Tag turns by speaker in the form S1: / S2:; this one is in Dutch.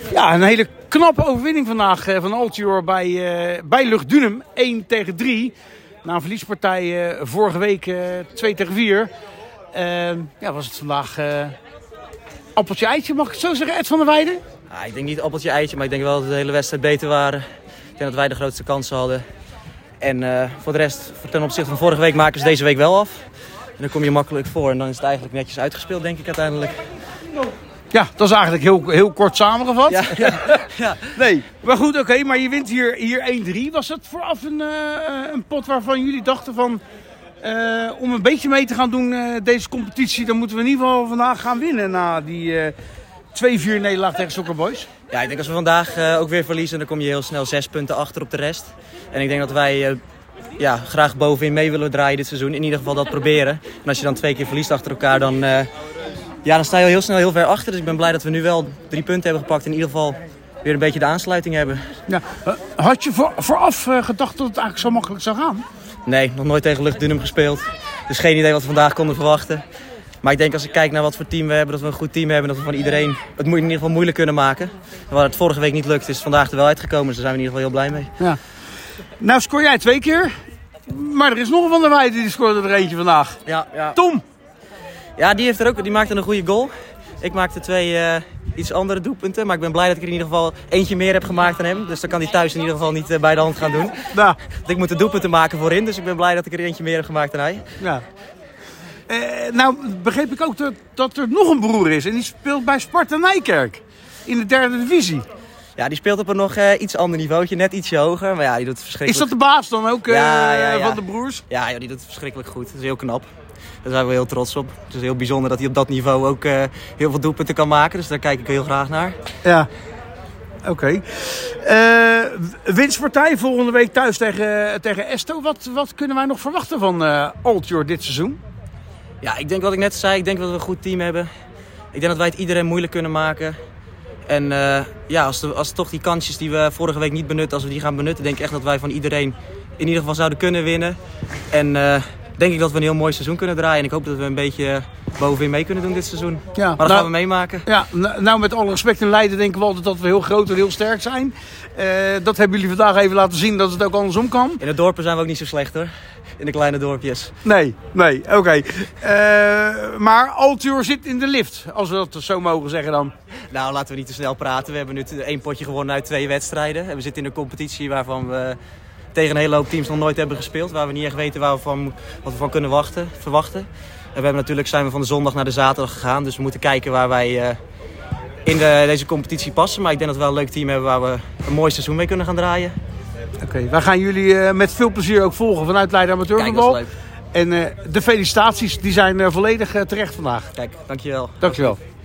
S1: Ja, een hele knappe overwinning vandaag van Altior bij Luchtdunum. 1-3. Na een verliespartij vorige week 2-4. Ja, was het vandaag appeltje eitje, mag ik het zo zeggen, Ed van der Weijden?
S2: Ja, ik denk niet appeltje eitje, maar ik denk wel dat de hele wedstrijd beter waren. Ik denk dat wij de grootste kansen hadden. En voor de rest, ten opzichte van vorige week, maken ze deze week wel af. En dan kom je makkelijk voor en dan is het eigenlijk netjes uitgespeeld, denk ik uiteindelijk.
S1: Ja, dat is eigenlijk heel kort samengevat.
S2: Ja.
S1: Nee, maar goed, oké, maar je wint hier 1-3. Was dat vooraf een pot waarvan jullie dachten van... om een beetje mee te gaan doen deze competitie, dan moeten we in ieder geval vandaag gaan winnen na die 2-4 nederlaag tegen Soccer Boys?
S2: Ja, ik denk als we vandaag ook weer verliezen, dan kom je heel snel 6 punten achter op de rest. En ik denk dat wij graag bovenin mee willen draaien dit seizoen. In ieder geval dat proberen. En als je dan 2 keer verliest achter elkaar, dan sta je heel snel heel ver achter. Dus ik ben blij dat we nu wel 3 punten hebben gepakt. En in ieder geval weer een beetje de aansluiting hebben.
S1: Ja, had je vooraf gedacht dat het eigenlijk zo makkelijk zou gaan?
S2: Nee, nog nooit tegen Luchtdunum gespeeld. Dus geen idee wat we vandaag konden verwachten. Maar ik denk als ik kijk naar wat voor team we hebben, dat we een goed team hebben. Dat we van iedereen het in ieder geval moeilijk kunnen maken. Waar het vorige week niet lukt, is het vandaag er wel uitgekomen. Dus daar zijn we in ieder geval heel blij mee.
S1: Ja. Nou scoor jij 2 keer. Maar er is nog een Van der Weijden die scoorde er eentje vandaag.
S2: Ja.
S1: Tom!
S2: Ja, die maakte een goede goal. Ik maakte 2 iets andere doelpunten. Maar ik ben blij dat ik er in ieder geval eentje meer heb gemaakt dan hem. Dus dan kan hij thuis in ieder geval niet bij de hand gaan doen.
S1: Nou.
S2: Ik moet de doelpunten maken voorin. Dus ik ben blij dat ik er eentje meer heb gemaakt dan hij.
S1: Ja. Nou begreep ik ook dat er nog een broer is. En die speelt bij Sparta Nijkerk. In de 3e divisie.
S2: Ja, die speelt op een nog iets ander niveautje. Net ietsje hoger. Maar ja, die doet het verschrikkelijk.
S1: Is dat de baas dan ook van de broers?
S2: Ja, die doet het verschrikkelijk goed. Dat is heel knap. Daar zijn we heel trots op. Het is heel bijzonder dat hij op dat niveau ook heel veel doelpunten kan maken. Dus daar kijk ik heel graag naar.
S1: Ja, oké. Winstpartij volgende week thuis tegen Esto. Wat kunnen wij nog verwachten van Altior dit seizoen?
S2: Ja, ik denk wat ik net zei. Ik denk dat we een goed team hebben. Ik denk dat wij het iedereen moeilijk kunnen maken. En als toch die kansjes die we vorige week niet benutten, als we die gaan benutten, denk ik echt dat wij van iedereen in ieder geval zouden kunnen winnen. En denk ik dat we een heel mooi seizoen kunnen draaien. En ik hoop dat we een beetje bovenin mee kunnen doen dit seizoen. Ja, maar dat gaan we meemaken.
S1: Ja, nou met alle respect in Leiden denken we altijd dat we heel groot en heel sterk zijn. Dat hebben jullie vandaag even laten zien dat het ook andersom kan.
S2: In de dorpen zijn we ook niet zo slecht hoor. In de kleine dorpjes.
S1: Nee, oké. Maar Altior zit in de lift, als we dat zo mogen zeggen dan.
S2: Nou, laten we niet te snel praten. We hebben nu 1 potje gewonnen uit 2 wedstrijden. En we zitten in een competitie waarvan we tegen een hele hoop teams nog nooit hebben gespeeld. Waar we niet echt weten wat we van kunnen verwachten. En we hebben natuurlijk zijn we van de zondag naar de zaterdag gegaan. Dus we moeten kijken waar wij in deze competitie passen. Maar ik denk dat we wel een leuk team hebben waar we een mooi seizoen mee kunnen gaan draaien.
S1: Oké, wij gaan jullie met veel plezier ook volgen vanuit Leiden Amateurvoetbal.
S2: Kijk, dat is leuk.
S1: En de felicitaties die zijn volledig terecht vandaag.
S2: Kijk, dankjewel.
S1: Dankjewel.